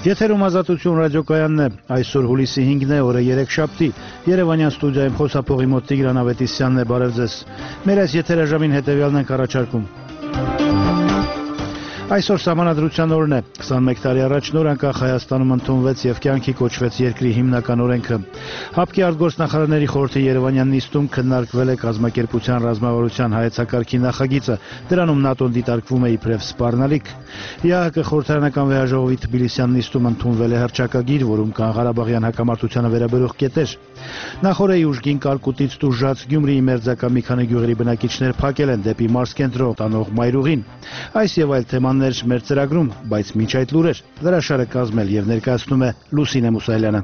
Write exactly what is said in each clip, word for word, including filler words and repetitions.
Եթերում Ազատություն ռադիոկայանն է, այսօր հուլիսի հինգն է, օրը երեքշաբթի, Երևանյան ստուդիայում խոսափողի մոտ Տիգրան Ավետիսյանն է, բարև ձեզ։ Մեր այս եթերաժամին հետևյալն ենք առաջարկում։ Այսօր Սահմանադրության օրն է, քսանմեկ տարի առաջ նոր անկախ Հայաստանում ընդունվեց և կյանքի կոչվեց երկրի հիմնական օրենքը։ ՀԱՊԿ-ի արտգործնախարարների խորհրդի Երևանյան նիստում քննարկվել է կազմակերպության ռազմավարության հայեցակարգի նախագիծը, դրանում ՆԱՏՕ-ն դիտարկվում է իբրև սպառնալիք։ ԵԱՀԿ խորհրդարանական վեհաժողովի Թբիլիսյան նիստում ընդունվել է հռչակագիր, որում կան ղարաբաղյան հակամարտությանը վերաբերող կետեր։ Նախօրեի ուժգին կարկուտից տուժած Գյումրիի մերձակա մի քանի գյուղերի բնակիչներ փակել են դեպի մարզկենտրոն տանող մայրուղին։ Այս եւ այլ թեմաներ մեր ծրագրում, բայց մինչ այդ լուրեր լրաշարը կազմել եւ ներկայացնում է Լուսինե Մուսայելյանը։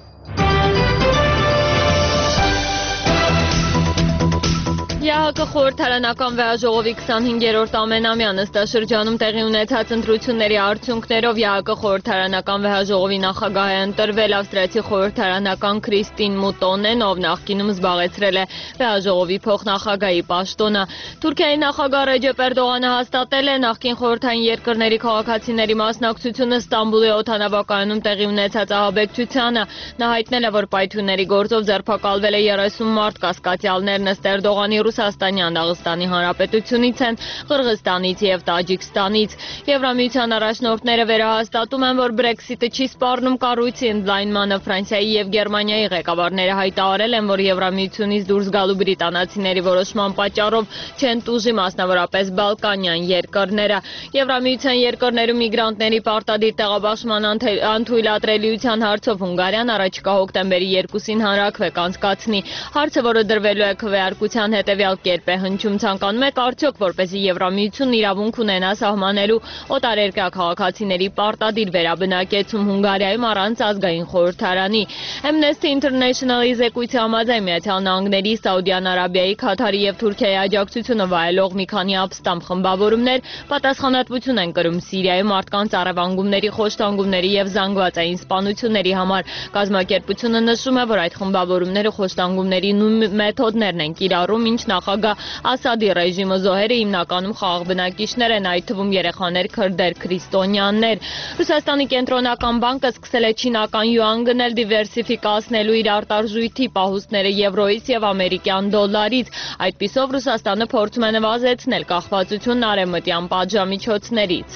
ԵԱՀԿ խորհրդարանական վեհաժողովի քսանհինգերորդ ամենամյա նստաշրջանում տեղի ունեցած ընտրությունների արդյունքներով ԵԱՀԿ խորհրդարանական վեհաժողովի նախագահ է ընտրվել ավստրիացի խորհրդարանական Քրիստին Մուտոնեն, ով նախկինում զբաղեցրել է վեհաժողովի փոխնախագահի պաշտոնը։ Թուրքիայի նախագահ Ռեջեփ Էրդողանը հաստատել է նախկին խորհրդային երկրների քաղաքացիների մասնակցությունը Ստամբուլի օդանավակայանում տեղի ունեցած ահաբեկչությանը։ Նա հայտնել է, որ պայթյունների գործով ձերբակալվել է երեսուն մարդ, կասկածյալներն ըստ Էրդողանի Ռուսաստանյան Դաղստանի Հանրապետությունից են, Ղրղստանից և Տաջիկստանից։ Եվրամիության առաջնորդները վերահաստատում են, որ Brexit-ը չի սպառնում կառույցի ընդլայնմանը։ Ֆրանսիայի և Գերմանիայի ղեկավարները հայտարարել են, որ Եվրամիությունից դուրս գալու բրիտանացիների որոշման պատճառով չեն տուժի մասնավորապես Բալկանյան երկրները։ Եվրամիության երկրներում միգրանտների պարտադիր տեղաբաշխման անթույլատրելիության հարցով Հունգարիան առաջիկա հոկտեմբերի երկուսին հանրաքվե կանցկացնի։ Հարցը, որը դրվելու է քվեարկության հետևյալ կերպ է հնչում, ցանկանում եք արդյոք, որպեսզի Եվրամիությունն իրավունք ունենա սահմանելու օտարերկրյա քաղաքացիների պարտադիր վերաբնակեցում Հունգարիայում առանց ազգային խորհրդարանի։ Amnesty International-ի զեկույցի համաձայն Միացյալ Նահանգների, Սաուդյան Արաբիայի, Քաթարի և Թուրքիայի աջակցությունը վայելող մի քանի ապստամբ խմբավորումներ պատասխանատվություն են կրում Սիրիայում մարդկանց առևանգումների, խոշտանգումների և զանգվածային սպանությունների համար։ Կազմակերպությունը նշում է, որ այդ խմբավորումները խոշտանգումների նույն մեթոդներն են կիրառում, ինչ նախագահ Ասադի ռեժիմը զոհերը հիմնականում խաղաղ բնակիչներ են, այդ թվում երեխաներ, քրդեր, քրիստոնյաներ։ Ռուսաստանի կենտրոնական բանկը սկսել է չինական յուան գնել, դիվերսիֆիկացնելու իր արտարժույթի պահուստները եվրոից և ամերիկյան դոլարից։ Այդպիսով Ռուսաստանը փորձում է նվազեցնել կախվածությունն արևմտյան պատժամիջոցներից։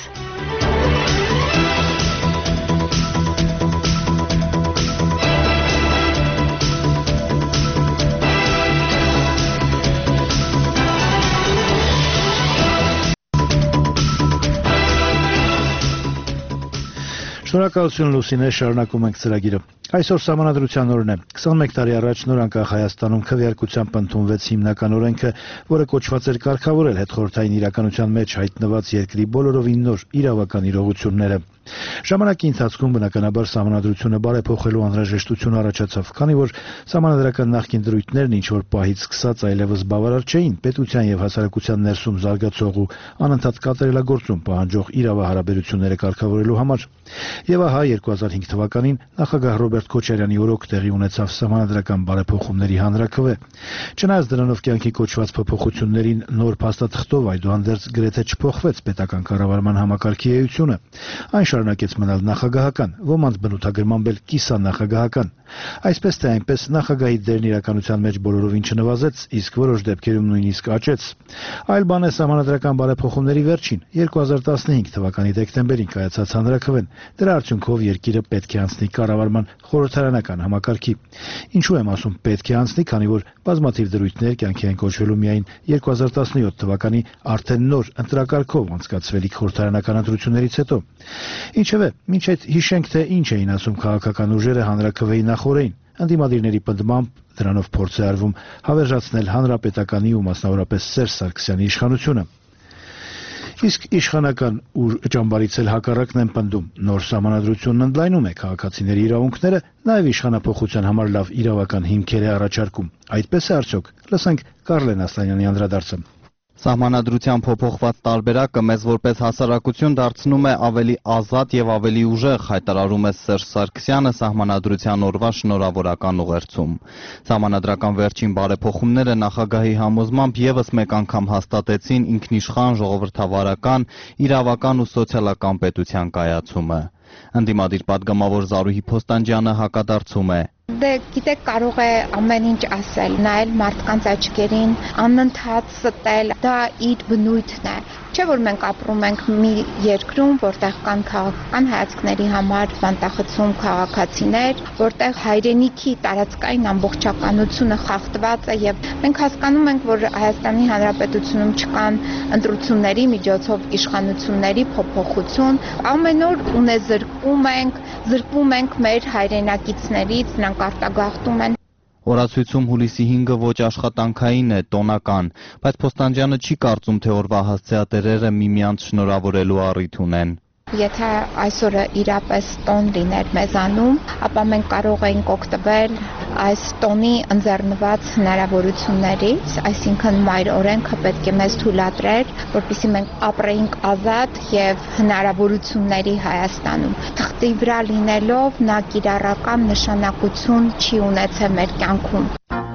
Շնորհակալություն Լուսինե, շարունակում ենք ծրագիրը։ Այսօր Սահմանադրության օրն է։ քսանմեկ տարի առաջ նոր անկախ Հայաստանում քվեարկությամբ ընդունվեց հիմնական օրենքը, որը կոչված էր կարգավորել հետխորհրդային իրականության մեջ հայտնված երկրի բոլորովին նոր իրավական իրողությունները։ Ժամանակի ընթացքում բնականաբար Սահմանադրությունը բարեփոխելու անհրաժեշտություն առաջացավ, քանի որ սահմանադրական նախկին դրույթներն ինչ-որ պահից սկսած այլևս բավարար չէին պետության և հասարակության ներսում զարգացող ու անընդհատ կատարելագործում պահանջող իրավահարաբերությունները կարգավորելու համար։ Եվ ահա երկու հազար հինգ թվականին նախագահ Ռոբերտ Քոչարյանի օրոք տեղի ունեցավ սահմանադրական բարեփոխումների հանրաքվե։ Չնայած դրանով կյանքի կոչված փոփոխություններին նոր փաստաթղթով այդուհանդերձ գրեթե չփոխվեց պետական կառավարման համակարգի էությունը։ Այն շարունակեց մնալ նախագահական, ոմանց բնութագրմամբ էլ կիսանախագահական։ Այսպես թե այնպես նախագահի դերն իրականության մեջ բոլորովին չնվազեց, իսկ որոշ դեպքերում նույնիսկ աճեց։ Այլ բան է սահմանադրական բարեփոխումների վերջին երկու հազար տասնհինգ թվականի դեկտեմբերին կայացած հանրաքվեն։ Դրա արդյունքով երկիրը պետք է անցնի կառավարման խորհրդարանական համակարգի։ Ինչու եմ ասում պետք է անցնի, քանի որ բազմաթիվ դրույթներ կյանքի են կոչվելու միայն երկու հազար տասնյոթ թվականի արդեն նոր ընտրակարգով անցկացվելիք խորհրդարանական ընտրություններից հետո։ Ինչևէ, մինչ այդ հիշենք, թե ինչ էին ասում քաղաքական ուժերը հանրաքվեի նախօրեին։ Ընդդիմադիրների պնդմամբ դրանով փորձ է արվում հավերժացնել հանրապետականի ու մասնավորապես Սերժ Սարգսյանի իշխանությունը։ Իսկ իշխանական ուր ճամբարից էլ հակառակն են պնդում։ Նոր սահմանադրությունն ընդլայնում է քաղաքացիների իրավունքները, նաև իշխանափոխության համար լավ իրավական հիմքեր է առաջարկում։ Այդպես է արդյոք։ Լսենք Կարլեն Ասլանյանի անդրադարձը։ Սահմանադրության փոփոխված տարբերակը մեզ որպես հասարակություն դարձնում է ավելի ազատ եւ ավելի ուժեղ, հայտարարում է Սերժ Սարգսյանը սահմանադրության օրվա շնորհավորական ուղերձում։ Սահմանադրական վերջին բարեփոխումները նախագահի համոզմամբ եւս մեկ անգամ հաստատեցին ինքնիշխան ժողովրդավարական, իրավական ու սոցիալական պետության կայացումը։ Ընդդիմադիր պատգամավոր Զարուհի Փոստանջյանը հակադարձում է. Դե գիտեք, կարող է ամեն ինչ ասել, նայել մարդկանց աչքերին, անընդհատ ստել, դա իր բնույթն է։ Չէ՞ որ մենք ապրում ենք մի երկրում, որտեղ կան քաղաքական հայացքների համար բանտախցում քաղաքացիներ, որտեղ հայրենիքի տարածքային ամբողջականությունը խախտված է եւ մենք հասկանում ենք, որ Հայաստանի Հանրապետությունում չկան ընտրությունների միջոցով իշխանությունների փոփոխություն, ամեն օր ունեզրկում ենք, զրկվում ենք մեր հայրենակիցներից, նրանք արտագաղթում են։ Օրացույցում հուլիսի հինգը ոչ աշխատանքային է, տոնական, բայց Փոստանջյանը չի կարծում, թե օրվա հասցեատերերը միմյանց շնորհավորելու առիթ ունեն։ Եթե այսօրը իրապես տոն լիներ մեզանում, ապա մենք կարող էինք օգտվել այս տոնի ընձեռնված հնարավորություններից, այսինքն մայր օրենքը պետք է մեզ թույլատրեր, որպեսզի մենք ապրեինք ազատ եւ հնարավորությունների Հայաստանում։ Թղթի վրա լինելով նա կիրառական նշանակություն չի ունեցել մեր կյանքում։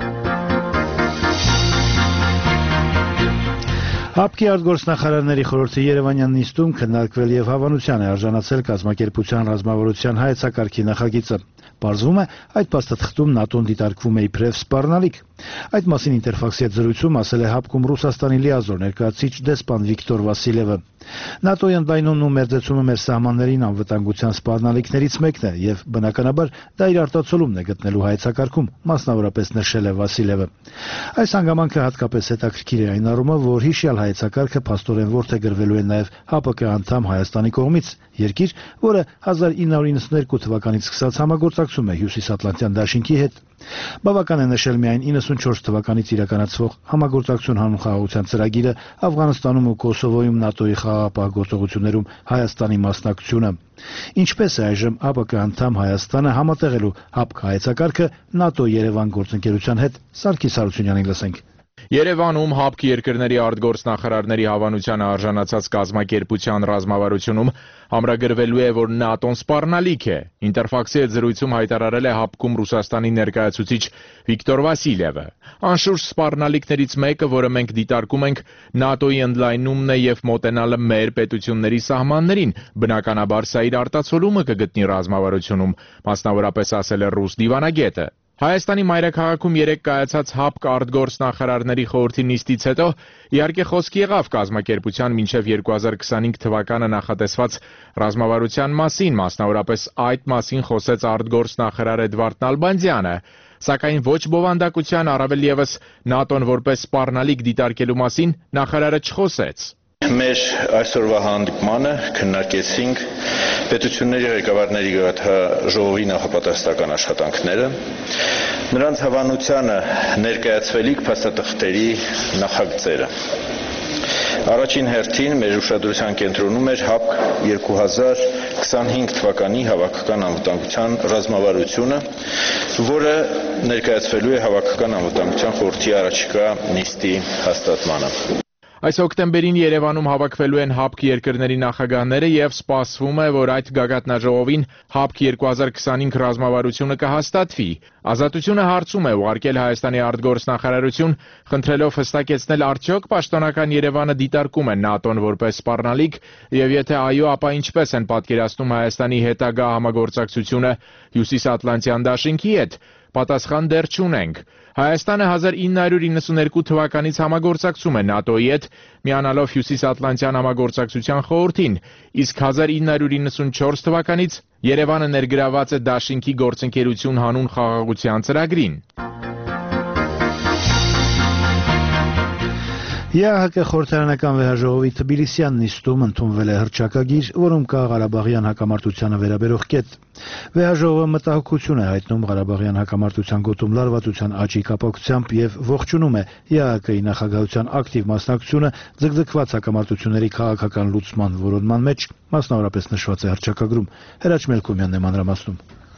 ՀԱՊԿ-ի արտգործնախարարների խորհրդի Երևանյան նիստում քննարկվել եւ հավանության է արժանացել կազմակերպության ռազմավարության հայեցակարգի նախագիծը։ Պարզվում է, այդ փաստաթղթում ՆԱՏՕ-ն դիտարկվում է իբրև սպառնալիք։ Այդ մասին Ինտերֆաքսի հետ զրույցում ասել է ՀԱՊԿ-ում Ռուսաստանի լիազոր ներկայացուցիչ դեսպան Վիկտոր Վասիլևը։ ՆԱՏՕ-ի ընդլայնումն ու մերձեցումը մեր սահմաններին անվտանգության սպառնալիքներից մեկն է եւ բնականաբար դա իր արտացոլումն է գտնելու հայեցակարգում, մասնավորապես նշել է Վասիլևը։ Այս հանգամանքը հատկապես հետաքրքիր է այն առումով, որ հիշյալ հայեցակարգը փաստորեն որդեգրվելու է նաեւ ՀԱՊԿ անդամ Հայաստանի կողմից, երկիր, որը հազար ինը հարյուր իննսուններկու թվականից սկսած համագործակցում է Հյուսիսատլանտյան դաշինքի հետ։ Բավական է նշել միայն իննսունչորս թվականից իրականացվող համագործակցություն հանուն խաղաղության ծրագիրը Աֆղանստանում ու Կոսովոյում ՆԱՏՕ-ի խաղաղապահ գործողություններում Հայաստանի մասնակցությունը։ Ինչպես է այժմ ՀԱՊԿ անդամ Հայաստանը համատեղելու ՀԱՊԿ հայեցակարգը ՆԱՏՕ-Երևան գործընկերության հետ, Սարգիս Հարությունյանին լսենք։ Երևանում ՀԱՊԿ երկրների արտգործնախարարների հավանության արժանացած կազմակերպության ռազմավարությունում ամրագրվելու է, որ ՆԱՏՕ-ն սպառնալիք է։ Ինտերֆաքսի հետ զրույցում հայտարարել է ՀԱՊԿ-ում Ռուսաստանի ներկայացուցիչ Վիկտոր Վասիլևը։ Անշուշտ սպառնալիքներից մեկը, որը մենք դիտարկում ենք, ՆԱՏՕ-ի ընդլայնումն է եւ մոտենալը մեր պետությունների սահմաններին։ Բնականաբար սա իր արտացոլումը կգտնի ռազմավարությունում, մասնավորապես ասել է ռուս դիվանագետը։ Հայաստանի մայրաքաղաքում երեկ կայացած ՀԱՊԿ արտգործնախարարների խորհրդի նիստից հետո իհարկե խոսք եղավ կազմակերպության մինչև երկու հազար քսանհինգ թվականը նախատեսված ռազմավարության մասին, մասնավորապես այդ մասին խոսեց արտգործնախարար Էդվարդ Նալբանդյանը, սակայն ոչ բովանդակության, առավել ևս ՆԱՏՕ-ն որպես սպառնալիք դիտարկելու մասին նախարարը չխոսեց։ Մեր այսօրվա հանդիպմանը քննարկեցինք պետությունների ղեկավարների ժողովի նախապատրաստական աշխատանքները, նրանց հավանությանը ներկայացվելիք փաստաթղթերի նախագծերը։ Առաջին հերթին մեր ուշադրության կենտրոնում էր ՀԱՊԿ երկու հազար քսանհինգ թվականի հավաքական անվտանգության ռազմավարությունը, որը ներկայացվելու է հավաքական անվտանգության խորհրդի առաջիկա նիստի հաստատմանը։ Այս հոկտեմբերին Երևանում հավաքվելու են ՀԱՊԿ երկրների նախագահները եւ սպասվում է, որ այդ գագաթնաժողովին ՀԱՊԿ երկու հազար քսանհինգ ռազմավարությունը կհաստատվի։ Ազատությունը հարցում է ուղարկել Հայաստանի արտգործնախարարություն, խնդրելով հստակեցնել արդյոք պաշտոնական Երևանը դիտարկում է ՆԱՏՕ-ն որպես սպառնալիք եւ եթե այո, ապա ինչպես են պատկերացնում Հայաստանի հետագա համագործակցությունը Հյուսիսատլանտյան դաշինքի հետ։ Պատասխան դեռ չունենք։ Հայաստանը հազար ինը հարյուր իննսուներկու թվականից համագործակցում է ՆԱՏՕ-ի հետ, միանալով Հյուսիսատլանտյան համագործակցության խորհրդին, իսկ հազար ինը հարյուր իննսունչորս թվականից Երևանը ներգրաված է դաշինքի գործընկերություն հանուն խաղաղության ծրագրին։ ԵԱՀԿ խորհրդարանական վեհաժողովի Թբիլիսյան նիստում ընդունվել է հռչակագիր, որում կա Ղարաբաղյան հակամարտությանը վերաբերող կետ։ Վեհաժողովը մտահոգություն է հայտնում Ղարաբաղյան հակամարտության գոտում լարվածության աճի կապակցությամբ եւ ողջունում է ԵԱՀԿ-ի նախագահության ակտիվ մասնակցությունը ձգձգված հակամարտությունների քաղաքական լուծման որոնման մեջ, մասնավորապես նշված է հռչակագրում։ Հրաչ Մելքոմյանն է մանրամասնում։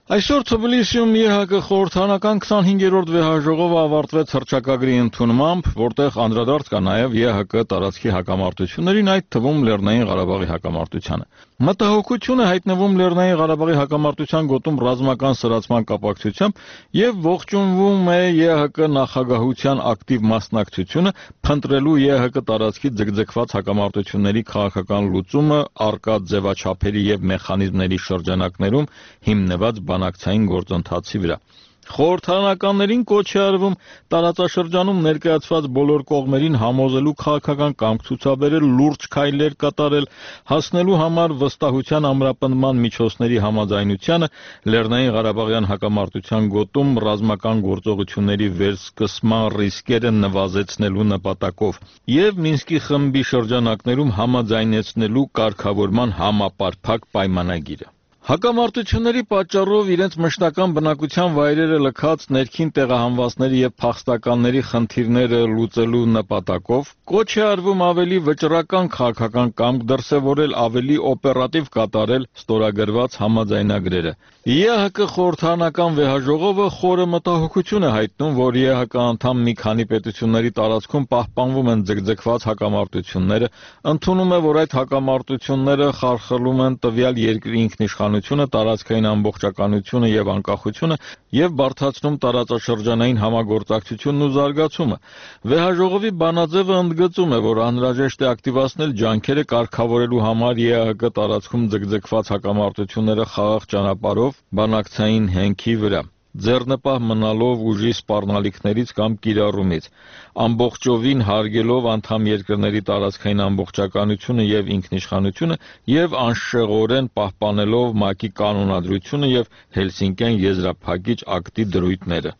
Այսօր Թբիլիսիում ԵՀԿ խորհրդարանական քսանհինգերորդ վեհաժողովը ավարտվեց հռչակագրի ընդունմամբ, որտեղ անդրադարձ կա նաև ԵՀԿ տարածքի հակամարտություններին, այդ թվում Լեռնային Ղարաբաղի հակամարտությանը։ Մտահոգություն է հայտնվում Լեռնային Ղարաբաղի հակամարտության գոտում ռազմական սրացման կապակցությամբ եւ ողջունվում է ԵՀԿ նախագահության ակտիվ մասնակցությունը փնտրելու ԵՀԿ տարածքի ձգձգված հակամարտությունների քաղաքական լուծումը արկա ձևաչափերի եւ մեխանիզմների շրջանակներում հիմնված բանակցային գործընթացի վրա։ Խորհրդարանականներին կոչ է արվում տարածաշրջանում ներկայացված բոլոր կողմերին համոզելու քաղաքական կամք ցուցաբերել, լուրջ քայլեր կատարել, հասնելու համար վստահության ամրապնդման միջոցների համաձայնությանը, Լեռնային Ղարաբաղյան հակամարտության գոտում ռազմական գործողությունների վերսկսման ռիսկերը նվազեցնելու նպատակով եւ Մինսկի խմբի շրջանակներում համաձայնեցնելու կարգավորման համապարփակ պայմանագիրը։ Հակամարտությունների պատճառով իրենց մշտական բնակության վայրերը լքած ներքին տեղահանվածների եւ փախստականների խնդիրները լուծելու նպատակով կոչ է արվում ավելի վճռական քաղաքական կամք դրսևորել, ավելի օպերատիվ կատարել ստորագրված համաձայնագրերը։ ԵՀԿ խորհրդարանական վեհաժողովը խորը մտահոգություն է հայտնում, որ ԵՀԿ անդամ մի քանի պետությունների տարածքում պահպանվում են ձգձգված հակամարտությունները, ընդունում է, որ այդ հակամարտությունները խարխլում են տվյալ երկրի ինքնիշխանությունը, տարածքային ամբողջականությունը եւ անկախությունը եւ բարդացնում տարածաշրջանային համագործակցությունն ու զարգացումը։ Վեհաժողովի բանաձևը ընդգծում է, որ անհրաժեշտ է ակտիվացնել ջանքերը կարգավորելու համար ԵՀԿ տարածքում ձգձգված հակամարտությունները խաղաղ ճանապարհով բանակցային հենքի վրա, ձեռնպահ մնալով ուժի սպառնալիքներից կամ կիրառումից, ամբողջովին հարգելով անդամ երկրների տարածքային ամբողջականությունը եւ ինքնիշխանությունը եւ անշեղորեն պահպանելով ՄԱԿ-ի կանոնադրությունը եւ Հելսինկյան եզրափակիչ ակտի դրույթները։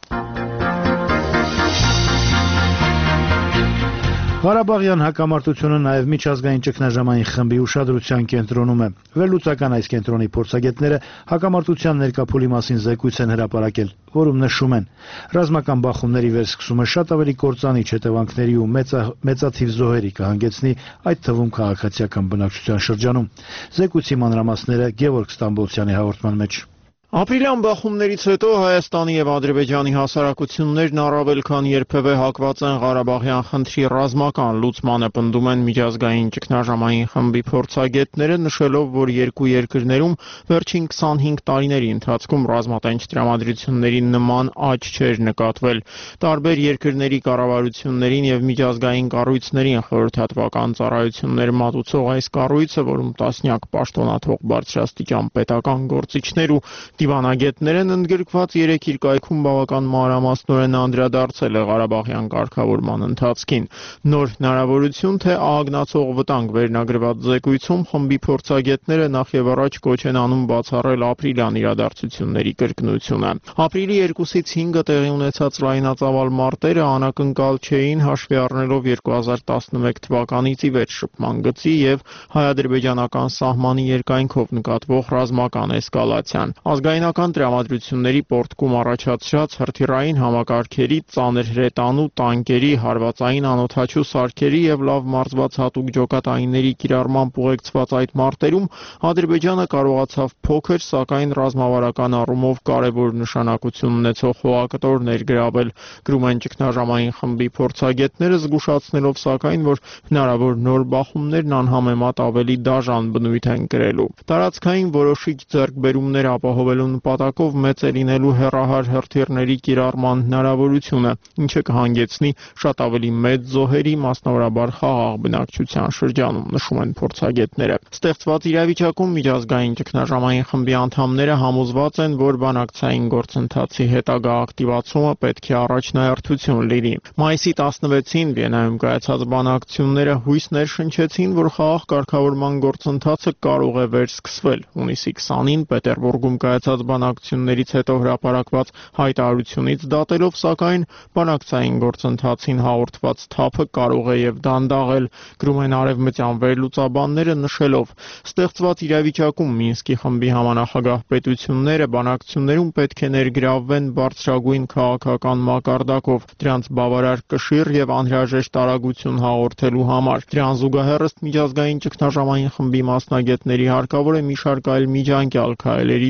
Ղարաբաղյան հակամարտությունը նաև միջազգային ճգնաժամային խմբի ուշադրության կենտրոնում է։ Վերլուծական այս կենտրոնի փորձագետները հակամարտության ներկա փուլի մասին զեկույց են հրապարակել, որում նշում են. ռազմական բախումների վերսկսումը շատ ավելի կործանիչ հետևանքների ու մեծա, մեծաթիվ զոհերի կհանգեցնի, այդ թվում քաղաքացիական բնակչության շրջանում։ Զեկույցի մանրամասները Գևորգ Ստամբոլցյանի հաղորդման մեջ։ Ապրիլյան բախումներից հետո Հայաստանի եւ Ադրբեջանի հասարակություններն առավել քան երբևէ հակված են Ղարաբաղյան խնդրի ռազմական լուծմանը, պնդում են միջազգային ճգնաժամային խմբի փորձագետները, նշելով, որ երկու երկրներում վերջին քսանհինգ տարիների ընթացքում ռազմատենչ տրամադրությունների նման աճ չէր նկատվել։ Տարբեր երկրների կառավարություններին եւ միջազգային կառույցներին խորհրդատվական ծառայություններ մատուցող այս կառույցը, որում տասնյակ պաշտոնաթող բարձրաստիճան պետական գործիչներ ու դիվանագետներ են ընդգրկված, երեք իր կայքում բավական մանրամասնորեն անդրադարձել է Ղարաբաղյան կարգավորման ընթացքին։ Նոր հնարավորություն, թե աղագնացող վտանգ վերնագրված զեկույցում խմբի փորձագետները նախ եւ առաջ կոչ են անում բացառել ապրիլյան իրադարձությունների կրկնությունը։ Ապրիլի երկուսից հինգը տեղի ունեցած լայնածավալ մարտերը անակնկալ չէին, հաշվի առնելով երկու հազար տասնմեկ թվականից ի վեր շփման գծի եւ հայ-ադրբեջանական սահմանի երկայնքով նկատվող ռազմական էսկալացիան։ Ազգայնական տրամադրությունների պորտկում առաջացրած հրթիռային համակարգերի, ծանր հրետանու, տանկերի, հարվածային անօդաչու սարքերի եւ լավ մարզված հատուկ ջոկատայինների կիրառմամբ ուղեկցված այդ մարտերում Ադրբեջանը կարողացավ փոքր, սակայն ռազմավարական առումով կարևոր նշանակություն ունեցող հողակտոր ներգրավել, գրում են ճգնաժամային խմբի փորձագետները, զգուշացնելով սակայն, որ հնարավոր նոր բախումներն անհամեմատ ավելի դաժան բնույթ են կրելու։ Տարածքային որոշիչ ձեռքբերումներ ապահովելու նպատակով մեծ է լինելու հեռահար հրթիռների կիրառման հնարավորությունը, ինչը կհանգեցնի շատ ավելի մեծ զոհերի, մասնավորաբար խաղաղ բնակչության շրջանում, նշում են փորձագետները։ Ստեղծված իրավիճակում միջազգային ճգնաժամային խմբի անդամները համոզված են, որ բանակցային գործընթացի հետագա ակտիվացումը պետք է առաջնահերթություն լինի։ Մայիսի տասնվեցին Վիեննայում կայացած բանակցությունները հույս ներշնչեցին, որ խաղաղ կարգավորման գործընթացը կարող է վերսկսվել։ Հունիսի քսանին Պետերբուրգում կայացած բանակցություններից հետո հրապարակված հայտարարությունից դատելով, սակայն բանակցային գործընթացին հաղորդված թափը կարող է եւ դանդաղել, գրում են արևմտյան վերլուծաբանները, նշելով. ստեղծված իրավիճակում Մինսկի խմբի համանախագահ պետությունները բանակցություններում պետք է ներգրավվեն բարձրագույն քաղաքական մակարդակով, դրանց բավարար կշիռ եւ անհրաժեշտ արագություն հաղորդելու համար։ Դրան զուգահեռ ըստ միջազգային ճգնաժամային խմբի մասնագետների հարկավոր է մի շարք այլ միջանկյալ քայլերի դիմել,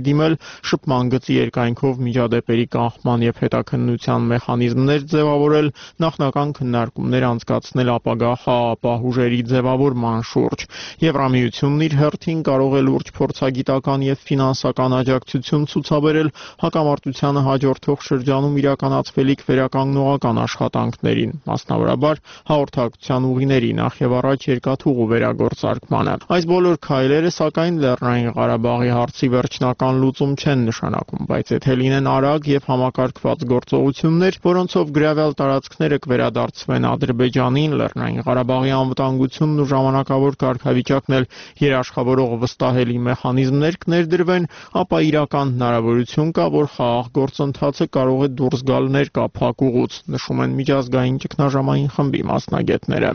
շփման գծի երկայնքով միջադեպերի կանխման եւ հետաքննության մեխանիզմներ ձևավորել, նախնական քննարկումներ անցկացնել ապագա խաղաղապահ ուժերի ձևավորման շուրջ։ Եվրամիությունն իր հերթին կարող է լուրջ փորձագիտական եւ ֆինանսական աջակցություն ցուցաբերել հակամարտությանը հաջորդող շրջանում իրականացվելիք վերականգնողական աշխատանքներին, մասնավորաբար հաղորդակցության ուղիների նախ եւ առաջ երկաթուղու վերագործարկմանը։ Այս բոլոր քայլերը, սակայն, Լեռնային Ղարաբաղի հարցի վերջնական լուծում չեն նշանակում, բայց եթե լինեն արագ եւ համակարգված գործողություններ, որոնցով գրավյալ տարածքները կվերադարձվեն Ադրբեջանին, Լեռնային Ղարաբաղի անվտանգությունն ու ժամանակավոր կարգավիճակն էլ երաշխավորող վստահելի մեխանիզմներ կներդրվեն, ապա իրական հնարավորություն կա, որ խաղաղ գործընթացը կարող է դուրս գալ ներկա փակուղուց, նշում են միջազգային ճգնաժամային խմբի մասնագետները։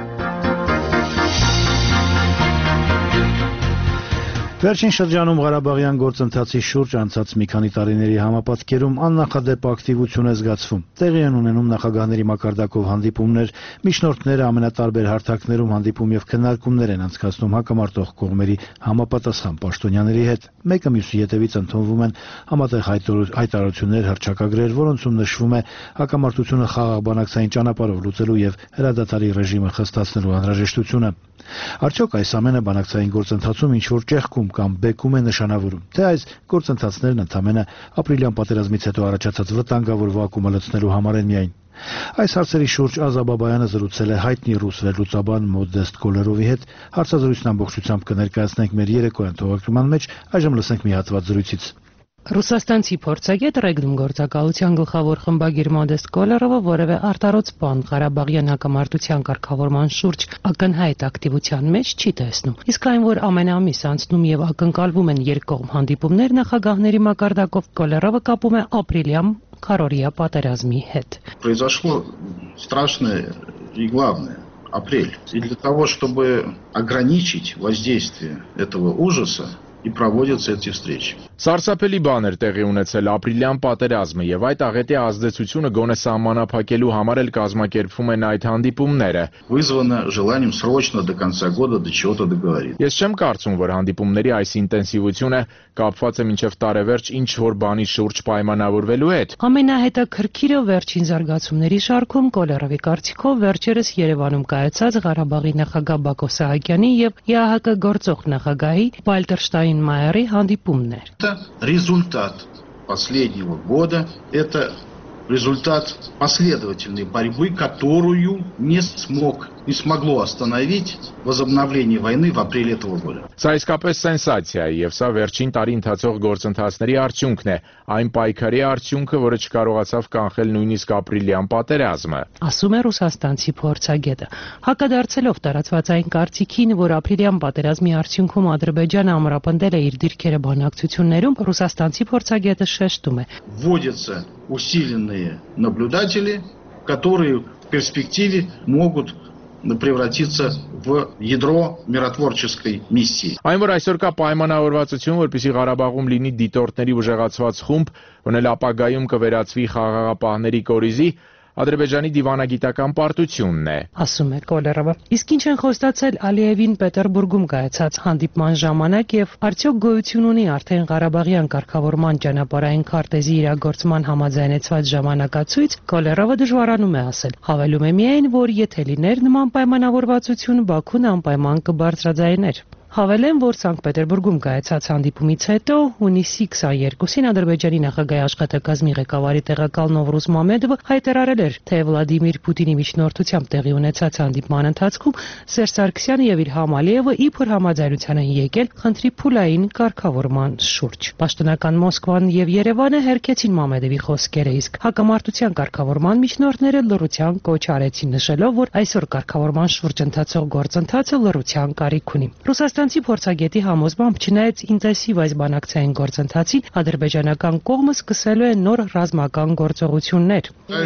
Վերջին շրջանում Ղարաբաղյան գործընթացի շուրջ անցած մի քանի տարիների համապատկերում աննախադեպ ակտիվություն է զգացվում։ Տեղի են ունենում նախագահների մակարդակով հանդիպումներ, միջնորդները ամենատարբեր հարթակներում հանդիպում եւ քննարկումներ են անցկացնում հակամարտող կողմերի համապատասխան պաշտոնյաների հետ։ Մեկը մյուսի ետևից ընդունվում են համատեղ հայտարարություններ, հռչակագրեր, որոնցում նշվում է հակամարտությունը խաղաղ բանակցային ճանապարհով լուծելու եւ հրադադարի ռեժիմը խստացնելու անհրաժեշտությունը։ Արդյոք այս ամենը բանակցային գործընթացում ինչ որ ճեղքում կամ բեկում է նշանավորում, թե այս գործընթացներն ընդամենը ապրիլյան պատերազմից հետո առաջացած վտանգավոր վակումը լցնելու համար են միայն։ Այս հարցերի շուրջ Ազաբաբայանը զրուցել է հայտնի ռուս վերլուծաբան Մոդեստ Կոլերովի հետ, հարցազրույցն ամբողջությամբ կներկայացնենք մեր երեկոյան թողարկման մեջ, այժմ լսենք մի հատված զրույցից։ Ռուսաստանցի փորձագետ Ռեգնում գործակալության գլխավոր խմբագիր Մոդեստ Կոլերովը որևէ արտարոց բան Ղարաբաղյան հակամարտության կարգավորման շուրջ ակնհայտ ակտիվության մեջ չի տեսնում։ Իսկ այն, որ ամեն ամիս անցնում եւ ակնկալվում են երկկողմ հանդիպումներ նախագահների մակարդակով, Կոլերովը կապում է ապրիլյան քարորիա պատերազմի հետ։ Произошло страшное и главное апрель. И для того, чтобы ограничить воздействие этого ужаса, и проводятся эти встречи. Սարսափելի բան էր տեղի ունեցել ապրիլյան պատերազմը եւ այդ աղետի ազդեցությունը գոնե սահմանափակելու համար էլ կազմակերպվում են այդ հանդիպումները։ Вызвано желанием срочно до конца года до чего-то договориться. Ես չեմ կարծում, որ հանդիպումների այս ինտենսիվությունը կապված է մինչև տարեվերջ ինչ որ բանի շուրջ պայմանավորվելու հետ։ Ամենահետաքրքիրը վերջին զարգացումների շարքում Կոլերովի կարծիքով վերջերս Երևանում կայացած Ղարաբաղի նախագահ Բակո Սահակյանի եւ ԵԱՀԿ գործող նախագահի Վալտեր Майери հանդիպումներ։ Это результат последнего года, это результат последовательной борьбы, которую не смог, не смогло остановить возобновление войны в апреле этого года. Սա իսկապես սենսացիա է եւ սա վերջին տարի ընթացող գործընթացների արդյունքն է, այն պայքարի արդյունքը, որը չկարողացավ կանխել նույնիսկ ապրիլյան պատերազմը։ Ասում է ռուսաստանցի փորձագետը։ Հակադարձելով տարածված այն կարծիքին, որ ապրիլյան պատերազմի արդյունքում Ադրբեջանը ամրապնդել է իր դիրքերը բանակցություններում, ռուսաստանցի փորձագետը շեշտում է. Вводятся усиленные наблюдатели, которые в перспективе могут превратиться в ядро миротворческой миссии. Այն որ այսօր կա պայմանավորվածություն, որպեսզի Ղարաբաղում լինի դիտորդների ուժեղացված խումբ, որն էլ ապագայում կվերածվի խաղաղապահների կորիզի, Ադրբեջանի դիվանագիտական պարտությունն է, ասում է Կոլերովը։ Իսկ ինչ են խոստացել Ալիևին Պետերբուրգում կայացած հանդիպման ժամանակ եւ արդյոք գոյություն ունի արդեն Ղարաբաղյան կարգավորման ճանապարհային քարտեզի իրագործման համաձայնեցված ժամանակացույց, Կոլերովը դժվարանում է ասել։ Հավելում է միայն, որ եթե լիներ նման պայմանավորվածություն, Բաքուն անպայման կբարձրաձայներ։ Հավելեմ, որ Սանկտ Պետերբուրգում կայացած հանդիպումից հետո հունիսի քսաներկուսին Ադրբեջանի նախագահի աշխատակազմի ղեկավարի տեղակալ Նովրուզ Մամեդովը հայտարարել էր, թե Վլադիմիր Պուտինի միջնորդությամբ տեղի ունեցած հանդիպման ընթացքում Սերժ Սարգսյանը եւ իր համ Ալիևը իբր համաձայնության են եկել խնդրի փուլային կարգավորման շուրջ։ Պաշտոնական Մոսկվան եւ Երևանը հերքեցին Մամեդովի խոսքերը, իսկ հակամարտության կարգավորման միջնորդները լռության կոչ արեցին, նշելով, որ այսօր կարգավորման շուրջ ընթացող գործընթացը լռության կարիք ունի։ Ռուսաստանցի փորձագետի համոզմամբ, չնայած ինտենսիվ այս բանակցային գործընթացին, ադրբեջանական կողմը սկսելու է նոր ռազմական գործողություններ։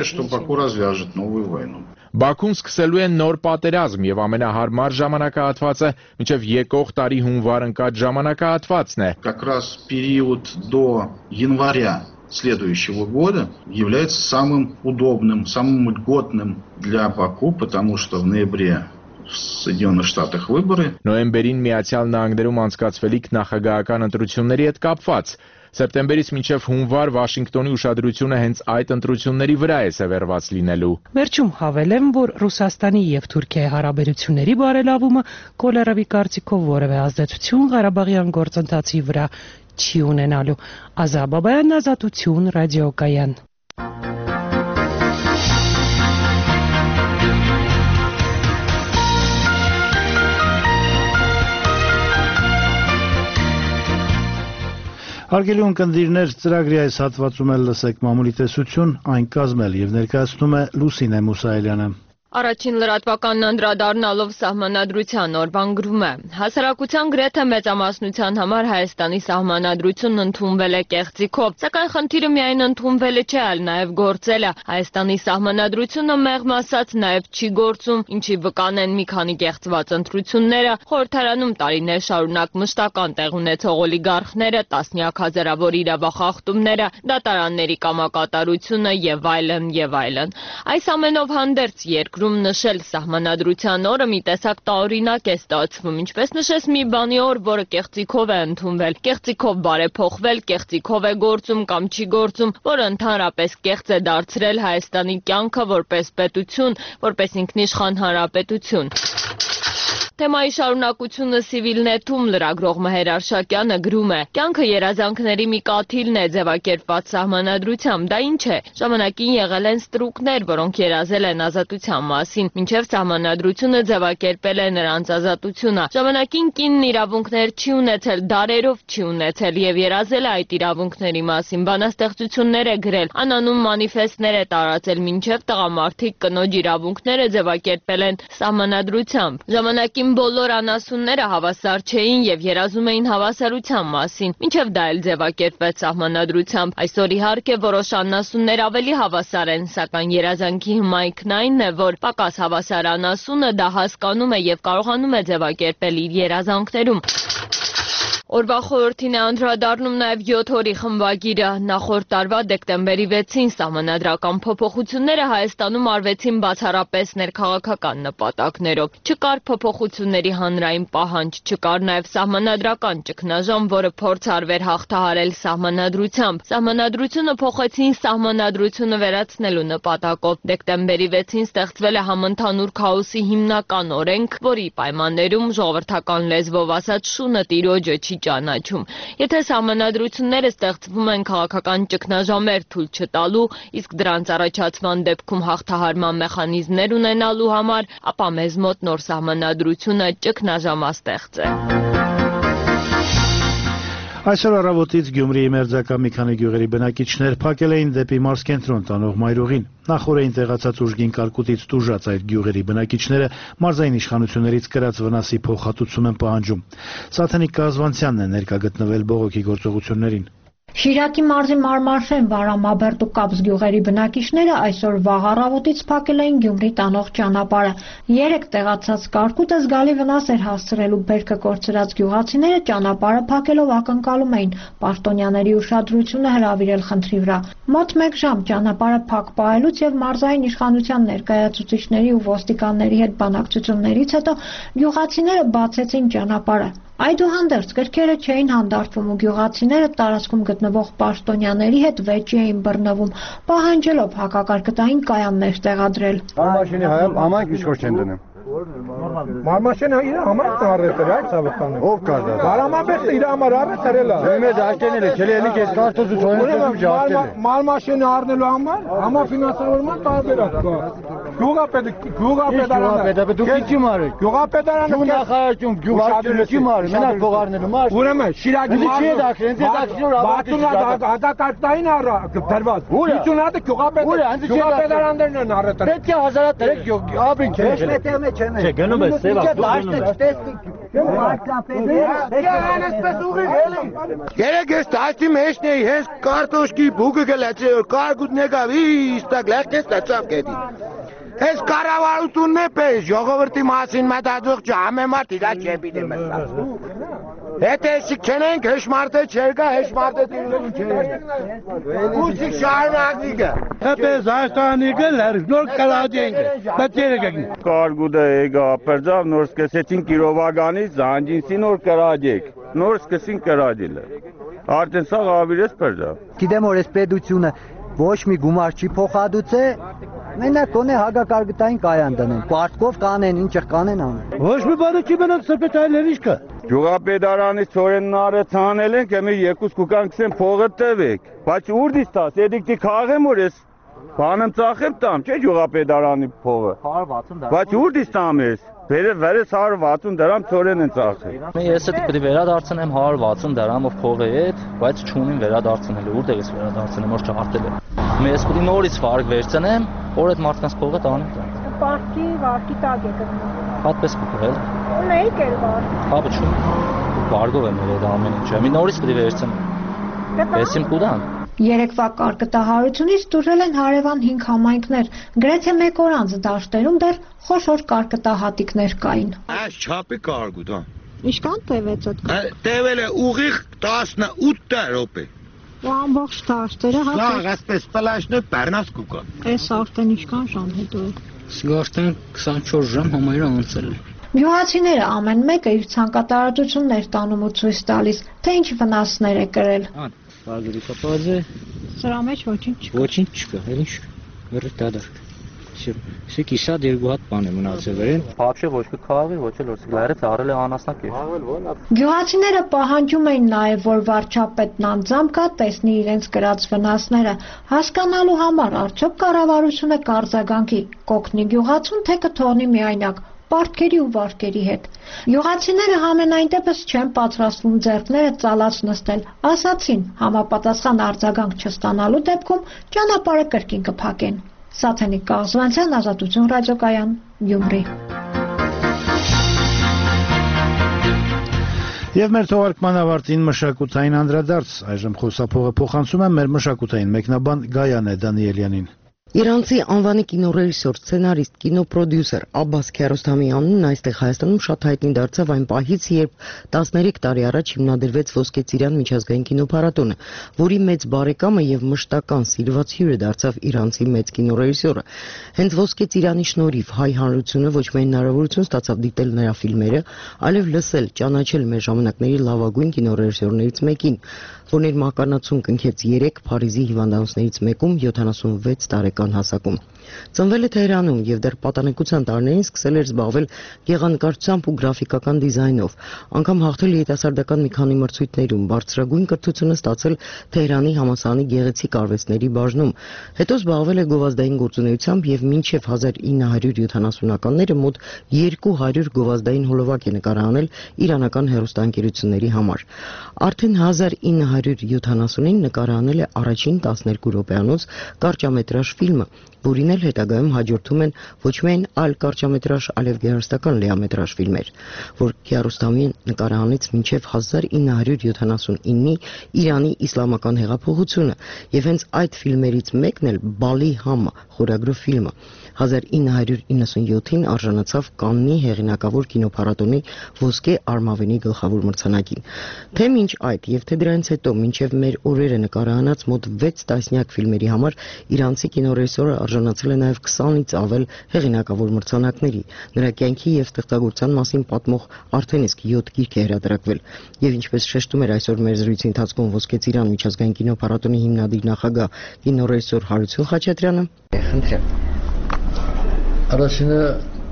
Բաքուն սկսելու է նոր պատերազմ եւ ամենահարմար ժամանակահատվածը մինչեւ եկող տարի հունվար ընկած ժամանակահատվածն է։ Как раз период до января следующего года является самым удобным, самым льготным для Баку, потому что в ноябре в Соединенных Штатах выборы. Նոյեմբերին Միացյալ Նահանգներում անցկացվելիք նախագահական ընտրությունների հետ կապված Սեպտեմբերից մինչև հունվար Վաշինգտոնի ուշադրությունը հենց այդ ընտրությունների վրա է սևեռված լինելու։ Վերջում հավելեմ, որ Ռուսաստանի եւ Թուրքիայի հարաբերությունների բարելավումը Կոլերովի կարծիքով որևէ ազդեցություն Ղարաբաղյան գործընթացի վրա չի ունենալու։ Ազա Բաբայան, Ազատություն, Ռադիոկայան։ Հարգելի ունկնդիրներ, ծրագրի այս հատվածում էլ լսեք մամուլի տեսություն, այն կազմել եւ ներկայացնում է Լուսինե Մուսայելյանը։ Առաջին լրատվականն անդրադառնալով սահմանադրության օրվան գրում է. Հասարակության գրեթե մեծամասնության համար Հայաստանի սահմանադրությունն ընդունվել է կեղծիքով, սակայն խնդիրը միայն ընդունվելը չէ, այլ նաև գործելը։ Հայաստանի սահմանադրությունը մեղմ ասած նաև չի գործում, ինչի վկան են մի քանի կեղծված ընտրությունները, խորհրդարանում տարիներ շարունակ մշտական տեղ ունեցող օլիգարխները, տասնյակ հազարավոր իրավախախտումները, դատարանների կամակատարությունը եւ այլն եւ այլն։ Այս ամենով հանդերձ երկրում նշել սահմանադրության օրը մի տեսակ տարօրինակ է ստացվում, ինչպես նշես մի բանի օր, որը կեղծիքով է ընդունվել, կեղծիքով բարեփոխվել, կեղծիքով է գործում կամ չի գործում, որը ընդհանրապես կեղծ է դարձրել Հայաստանի կյանքը որպես պետություն, որպես ինքնիշխան հանրապետություն։ Թեմայի շարունակությունը Civilnet-ում լրագրող Մհեր Արշակյանը գրում է. Կյանքը երազանքների մի կաթիլն է ձևակերպված սահմանադրությամբ, դա ինչ է։ Ժամանակին եղել են ստրուկներ, որոնք երազել են ազատության մասին, մինչև սահմանադրությունը ձևակերպել է նրանց ազատությունը։ Ժամանակին կինն իրավունքներ չի ունեցել, դարերով չի ունեցել եւ երազել է այդ իրավունքների մասին, բանաստեղծություններ է գրել, անանուն մանիֆեստներ է տարածել, մինչև տղամարդիկ կնոջ իրավունքները ձևակերպել են սահմանադրությամբ։ Ժամանակին բոլոր անասունները հավասար չէին եւ երազում էին հավասարության մասին, մինչև դա էլ ձևակերպվեց սահմանադրությամբ։ Այսօր իհարկե որոշ անասուններ ավելի հավասար են, սակայն երազանքի հմայքն այն է, որ պակաս հավասար անասունը դա հասկանում է եւ կարողանում է ձևակերպել իր երազանքներում։ Օրվա խորհրդին է անդրադառնում նաև յոթ օրի խմբագիրը։ Նախորդ տարվա դեկտեմբերի վեցին սահմանադրական փոփոխությունները Հայաստանում արվեցին բացառապես ներքաղաքական նպատակներով։ Չկար փոփոխությունների հանրային պահանջ, չկար նաև սահմանադրական ճգնաժամ, որը փորձ արվեր հաղթահարել սահմանադրությամբ։ Սահմանադրությունը փոխեցին սահմանադրությունը վերացնելու նպատակով։ Դեկտեմբերի վեցին ստեղծվել է համընդհանուր քաոսի հիմնական օրենք, որի պայմաններում ժողովրդական լեզվով ասած շունը տիրոջը չի ճանաչում։ Եթե սահմանադրությունները ստեղծվում են քաղաքական ճգնաժամեր թույլ չտալու, իսկ դրանց առաջացման դեպքում հաղթահարման մեխանիզմներ ունենալու համար, ապա մեզ մոտ նոր սահմանադրությունը ճգնաժամաստեղծ է։ Այսօր առավոտից Գյումրիի մերձակա մի քանի գյուղերի բնակիչներ փակել էին դեպի մարզկենտրոն տանող մայրուղին։ Նախորդ էին տեղացած ուժգին կարկուտից տուժած այդ գյուղերի բնակիչները մարզային իշխանություններից կրած վնասի փոխհատուցում են պահանջում։ Սաթենիկ Կազվանցյանն է ներկա գտնվել բողոքի գործողություններին։ Շիրակի մարզի Մարմարշեն, Վարամաբերդ ու Կապս գյուղերի բնակիչները այսօր վաղ առավոտից փակել էին Գյումրի տանող ճանապարհը։ Երեք տեղացած կարկուտը զգալի վնաս էր հասցրել ու բերքը կորցրած գյուղացիները ճանապարհը փակելով ակնկալում էին պաշտոնյաների ուշադրությունը հրավիրել խնդրի վրա։ Մոտ մեկ ժամ ճանապարհը փակ պահելուց եւ մարզային իշխանության ներկայացուցիչների ու ոստիկանների հետ բանակցություններից հետո գյուղացիները բացեցին ճանապարհը։ Այդուհանդերձ գրքերը չէին հանդարտվում ու գյուղացիները տարածքում գտնվող պաշտոնյաների հետ վեճի էին բռնվում, պահանջելով հակակարգտային կայաններ տեղադրել։ Մարմաշենի համայնք ինչ-որ չեն դնում։ Մարմաշենը իր համար առեցել է այդ ցավոքանը։ Ով կար դա։ Վարամաբերդը իր համար առեցել է։ Մեծ աշտենել է, չելի էս կարտոզը ծոնից աշտել է։ Մարմաշենը առնելու համար համաֆինանսավորման տարբերակ կա։ Գյուղապետը, գյուղապետարանը։ Դուք ինչի մարեք։ Գյուղապետարանը նախարարություն գյուղարությունը չի մարի, մենակ փողարնելու մարդ։ Ուրեմն Շիրակի մարզը չի դակրեն, ինձ դակրին բաթունա հատակարտային առա դրված։ Յոթ հատ գյուղապետարաններն են առեցել։ Պետք է հազարատ դրեք ապրին քեզ։ Չէ, գնում է սև Երեք ես դաշտի մեջն էի, հենց կարտոշկի բուգը գլացի, կարգուտն եկավ, իստակ լեղկես տացավ կետի։ Հենց կառավարությունն է պես, ժողովրդի մասին մտածող չհամեմարդ իրա չեպիտ է մտածում։ Եթե էսիկ չենենք, հեշմարդը չեր գա, հեշմարդը դիրնելու չեր։ Ուսիկ շարնագնի գա։ Հեպես Հայաստանի գլեր, նոր կրադենք, բտերը գգնի։ Կարգուդը եգա ապերձավ, նոր սկսեցին կիրովագանից, զանջինսի նոր կրադեք, նոր սկսին կրադիլը։ Արդեն սաղ ավիրես պերձավ։ Գիտեմ, որ ես պետությունը ոչ մի գումար չի փոխադուց է, մենակ կոնե հագակարգտային կայան դնեն, պարտկով կանեն, ինչ կանեն անեն։ Ոչ մի բանը չի մնաց սրպետայլեր ինչ կա։ Գյուղապետարանից ծորեննարը ցանել ենք, εμի երկուս կուկան քսեն փողը տվեք, բայց ուր դիստաս, եդիկտի քաղեմ որ ես բանեմ ծախեմ տամ, չէ գյուղապետարանի փողը։ հարյուր վաթսուն դրամ։ Բայց ուր դիստամ ես։ Վերը վերես հարյուր վաթսուն դրամ ծորեն են ծախել։ Ես էդ պետք է վերադարձնեմ հարյուր վաթսուն դրամով փողի հետ, բայց չունեմ վերադարձնելու, որտեղ ես վերադարձնեմ, որ չարտել է։ Ես պետք է նորից վարկ վերցնեմ, որ այդ մարդկանց փողը տանեմ։ Պարտքի վարկի տակ է գնում։ Պատպես կփոխել։ Ունեիք էլ վարկ։ Հա, բչում։ Վարգով եմ եղել ամեն ինչը։ Մի նորից պետք է վերցնեմ։ Էսիմ կուդան։ Երեկվա կարկտահարությունից տուժել են հարևան հինգ համայնքներ, գրեթե մեկ օր անց դաշտերում դեռ խոշոր կարկտահատիկներ կային։ Այս չափի կարգուտ, հա։ Ինչքան տևեց այդ։ Տևել է ուղիղ տասնութ րոպե։ Ու ամբողջ դաշտերը հա։ Լավ, այսպես պլաշնը բեռնած կուկա։ Էս արդեն ինչքան ժամ հետո է։ Սգարտեն քսանչորս ժամ համայրը անցել է։ Գյուղացիները ամեն մեկը իր ցանկատարածություններ տանում ու ցույց տալիս, թե ինչ վնասներ է կրել։ Բազերի կապազը Սրա մեջ ոչինչ չկա։ Ոչինչ չկա, էլ ինչ մերը դադարք։ Սա կիսա երկու հատ բան է մնացել վերեն։ Вообще ոչ մի քաղաքի, ոչ էլ որ լայրը ծառել է անասնակ է։ Գյուղացիները պահանջում էին նաև, որ վարչապետն անձամբ կա տեսնի իրենց կրած վնասները, հասկանալու համար արդյոք կառավարությունը կարձագանքի կօգնի գյուղացուն, թե կթողնի միայնակ պարտքերի ու վարկերի հետ։ Գյուղացիները համենայն դեպս չեն պատրաստվում ձեռքները ծալած նստել, ասացին համապատասխան արձագանք չստանալու դեպքում ճանապարհը կրկին կփակեն։ Սաթենիկ Կաղզվանցյան, Ազատություն ռադիոկայան, Գյումրի։ Եվ մեր թողարկման ավարտին մշակութային անդրադարձ, այժմ խոսափողը փոխանցում եմ մեր մշակութային մեկնաբան Գայանե Դանիելյանին։ Իրանցի անվանի կինոռեժիսոր, սցենարիստ, կինոպրոդյուսեր Աբբաս Քիարոստամյանն այստեղ Հայաստանում շատ հայտնի դարձավ այն պահից, երբ տասներեք տարի առաջ հիմնադրվեց Ոսկե ծիրան միջազգային կինոփառատոնը, որի մեծ բարեկամը եւ մշտական սիրված հյուրը դարձավ իրանցի մեծ կինոռեժիսորը։ Հենց Ոսկե ծիրանի շնորհիվ հայ հանրությունը ոչ միայն հնարավորություն ստացավ դիտել նրա ֆիլմերը, այլև լսել, ճանաչել մեր ժամանակների լավագույն կինոռեժիսորներից մեկին, որն իր մականացուն կնքեց երեք Փարիզի հիվանդանոցներից մեկում յոթանասունվեց տարեկան հասակում։ Ծնվել է Թեհրանում եւ դեռ պատանեկության տարիներին սկսել էր զբաղվել գեղանկարչությամբ ու գրաֆիկական դիզայնով, անգամ հաղթել երիտասարդական մի քանի մրցույթներում, բարձրագույն կրթությունը ստացել Թեհրանի համալսարանի գեղեցիկ արվեստների բաժնում, հետո զբաղվել է գովազդային գործունեությամբ եւ մինչեւ հազար ինը հարյուր յոթանասունականները մոտ երկու հարյուր գովազդային հոլովակ է նկարահանել իրանական հեռուստաընկերությունների համար։ Արդեն հազար ինը հարյուր յոթանասունին նկարահանել է առաջին տասներկու րոպեանոց կարճամետրաժ ֆիլմը, որին էլ հետագայում հաջորդում են ոչ միայն այլ կարճամետրաժ, այլև գեղարվեստական լիամետրաժ ֆիլմեր, որ Քիարոստամին նկարահանեց մինչև հազար ինը հարյուր յոթանասունինի Իրանի իսլամական հեղափոխությունը, եւ հենց այդ ֆիլմերից մեկն էլ Բալի Համը խորագրով ֆիլմը հազար ինը հարյուր իննսունյոթին արժանացավ Կաննի հեղինակավոր կինոփառատոնի ոսկե արմավենի գլխավոր մրցանակին։ Թե մինչ այդ եւ թե դրանից հետո մինչեւ մեր օրերը նկարահանած մոտ վեց տասնյակ ֆիլմերի համար իրանցի կինոռեժիսորը արժանացել է նաեւ քսանից ավել հեղինակավոր մրցանակների։ Նրա կյանքի եւ ստեղծագործության մասին պատմող արդեն իսկ յոթ գիրք է հրատարակվել։ Եվ ինչպես շեշտում էր այսօր մեր զրույցի ընթացքում Ոսկե ծիրան միջազգային կինոփառատոնի հիմնադիր նախագահ կինոռեժիսոր Հարություն Խաչատրյանը, խնդրեմ։ Առաջինը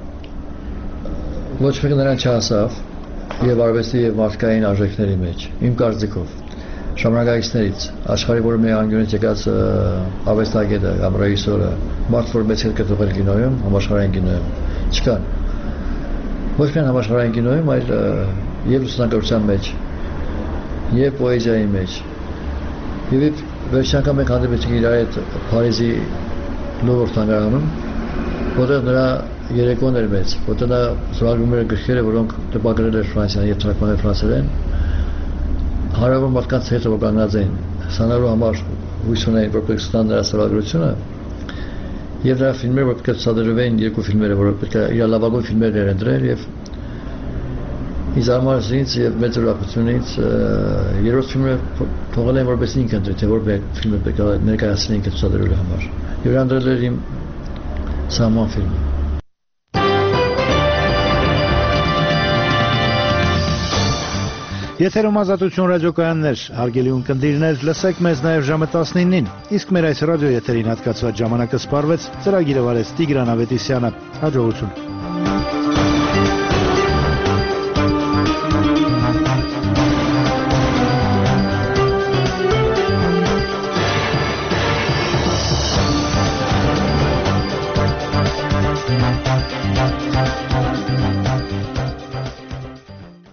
ոչ մեկը նրան չհասավ եւ արվեստի եւ մարդկային արժեքների մեջ, իմ կարծիքով, ժամանակակիցներից, աշխարհի որը մեր անգյունից եկած արվեստագետը կամ ռեժիսորը, մարդ որ մեծ հետ գտնվել կինոյում, համաշխարհային կինոյում, չկան։ Ոչ միայն համաշխարհային կինոյում, այլ եւ լուսանկարչության մեջ, եւ պոեզիայի մեջ։ Եվ վերջին անգամ մենք հանդիպեցինք իր հետ Փարիզի Լուվր թանգարանում, որտեղ նրա երեկոն էր մեծ, որտեղ նա զբաղվում էր գրքերը, որոնք տպագրել էր Ֆրանսիան եւ թարգմանել ֆրանսերեն, հարյուրավոր մարդկանց հետ որ կանգնած էին, սանալու համար հույս ունեին, որ պետք է ստանան նրա ստորագրությունը, եւ նրա ֆիլմերը, որ պետք է ցուցադրվեին երկու ֆիլմերը, որը պետք է իր լավագույն ֆիլմերն էր ընտրել եւ Ինձ համար ինձ եւ մեծ ուրախությունից երրորդ ֆիլմը թողել եմ որպես ինքն ընտրի, թե որ ֆիլմը պետք է ներկայացնի ինքը ցուցադրելու համար։ Եվ անդրել էր իմ սահման ֆիլմը։ Եթերում Ազատություն ռադիոկայաններ, հարգելի ունկնդիրներ, լսեք մեզ նաև ժամը տասնինին, իսկ մեր այս ռադիո եթերին հատկացված ժամանակը սպառվեց, ծրագիրը վարեց Տիգրան Ավետիսյանը, հաջողություն։